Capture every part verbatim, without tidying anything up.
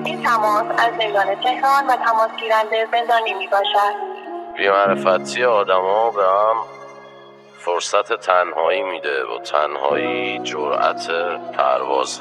این تماس از زندان تهران و تماس گیرنده زندانی می باشد. بی‌معرفتی آدما به هم فرصت تنهایی میده و تنهایی جرأت پروازه.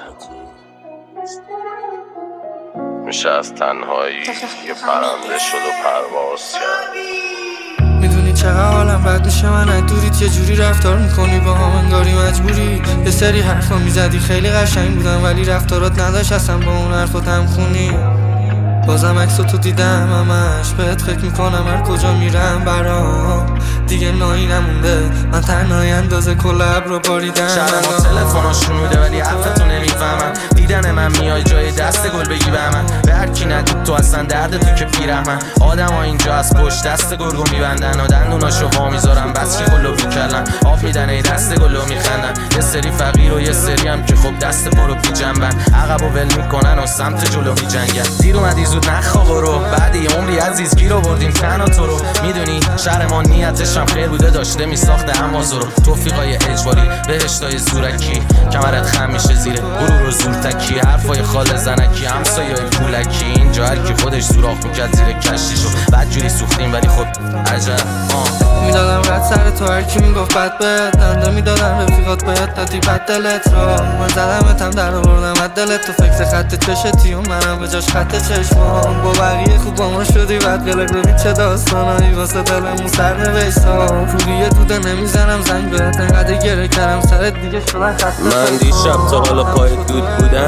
میشه از تنهایی یه پرنده شد و پرواز کرد. میدونی چقدر حالم بد میشه من از دوریت، یه جوری رفتار میکنی با هم انگاری مجبوری. یه سری حرفا میزدی خیلی قشنگ بودن ولی رفتارات نداشت اصلا با اون حرفات هم خونی. بازم عکسو تو دیدم همش بهت فکر میکنم هر کجا میرم برام دیگه نایی نمونده، من تنهایی اندازه کل عبر رو باریدم. شهر ما تلفناشون میده ولی حرفتو نمیفهمم. دیدن من میای جای دست گل بگی به من، به هر کی ندید تو اصلا درد تو که پیرهمن. آدم ها اینجا از پشت دست گرگو میبندن و دندوناشو وا میذارن بس که گلو میکلن. آب میدن ای دست گلو میخندن. یه سری فقیر و یه سری هم که خب دست پرو پی جنبن، عقبو ول میکنن و سمت جلو میجنگن. دیر اومدی زود نخواب رو، بعد یه عمری عزیز گیر آوردیم تنها تو رو. میدونی شهر ما نیتش هم خیر بوده، داشته میساخته اما زورو. توفیقای اجباری بهشتای زورکی، کمرت خم میشه زیر غرور و زورتکی. حرفای خال زنکی همسایه‌ای پولکی، اینجا هر کی خودش سوراخ میکرد زیر کشتیشو. بعد جوری سوختیم ولی خب عجب. آه میدادم رد سر تو هر کی میگفت بد بهت، دنده میدادم رفیقات بهت دادی بد دلت رو. من زدمتم در آوردم از دلت، تو فکر خط چشتی و منم به جاش خط چشمام. با بقیه خوب با ما شدی بعد قلق ببین چه داستانایی واسه دلمون سر نوشتم. روی دوده نمیزنم زنگ بهت انقدر گره کردم سرت دیگه شدن خسته. من دیشب تا حالا پای دود بودم،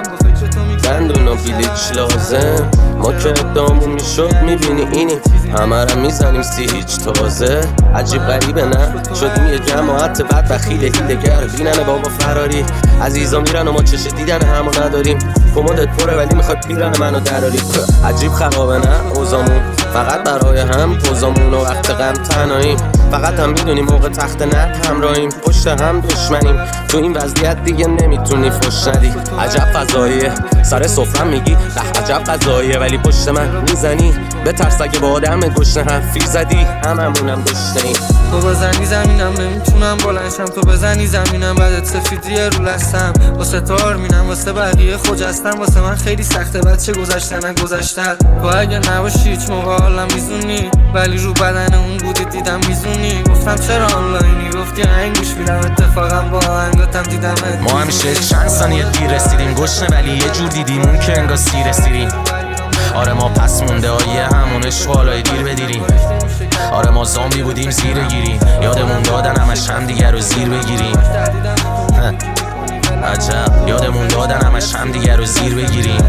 دندون و بلیچ لازم. ما که ادامون میشد میبینی اینی همه را میزنیم سی هیچ تازه. عجیب غریبه نه شدیم یه جماعت بعد بخیل هیلگر. بینن بابا فراری عزیزا میرن و ما چش دیدن همو نداریم. کمدت پره ولی میخواد پیرن منو دراری. عجیب خرابه نه اوزامون فقط برای هم پوزامون و وقت غم تنهاییم. فقط هم میدونیم موقع تخت نرد همراهیم، پشت هم دشمنیم. تو این وضعیت دیگه نمیتونی فش ندی. عجب فضاییه سر سفرم میگی ده عجب قضاییه، ولی پشت من میزنی به ترس اگه با آدم گشنه حرفی زدی هممونم گشنه‌ایم. تو بزنی زمینم نمیتونم بلنشم، تو بزنی زمینم بعدت سفیدیه رو لستم. واسه تار مینم واسه بقیه خجستم، واسه من خیلی سخته بچه گذشتن نگذشتن. تو اگه نباشی هیچ موقع حالم میزونی، ولی رو بدن اون بودی دیدم میزونی. گفتم چرا آنلاینی گفتی هنگوش میدم، اتفاقا با هنگاتم دیدم. ما همیشه چند ثانیه دیر رسیدیم گشنه ولی یه جور دیدیم اون که انگار سیر رسیدیم. آره ما پس مونده آیه همون اشوالای دیر بدیریم. آره ما زامبی بودیم زیر گیریم، یادمون دادن همش هم دیگر رو زیر بگیریم. عجب یادمون دادن همش هم دیگر رو زیر بگیریم.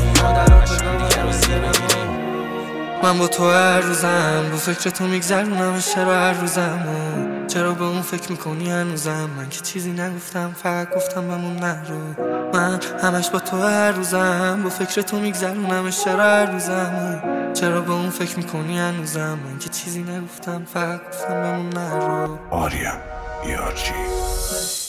من با تو هر روزم با فکر تو میگذرونم. چرا هر روزم چرا به اون فکر میکنی هنوزم؟ من که چیزی نگفتم فقط گفتم بمون نرو. من همش با تو هر روزم با فکر تو میگذرونم. چرا هر روزم چرا به اون فکر میکنی هنوزم؟ من که چیزی نگفتم فقط گفتم بمون نرو. آریا یارچی